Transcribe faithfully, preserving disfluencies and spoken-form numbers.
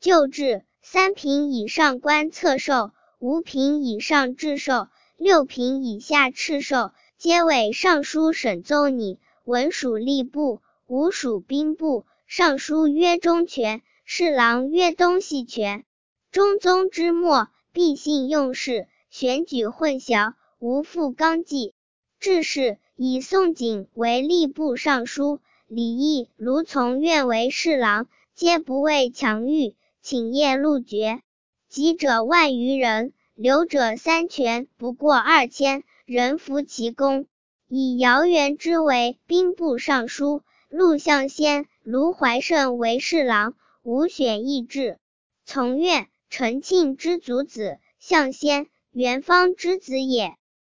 旧制，三品以上官侧授，五品以上制授，六品以下敕授，皆为尚书省奏拟，文属吏部，武属兵部。尚书曰中权，侍郎曰东西权。中宗之末，必信用事，选举混淆，无复纲纪。致仕，以宋璟为吏部尚书，李毅、卢从愿为侍郎，皆不畏强欲，请业禄爵。籍者万余人，留者三权不过二千，人服其功。以姚元之为兵部尚书，陆象先、卢怀胜为侍郎，无选议制。从愿，陈庆之族子，象先，元方之子也。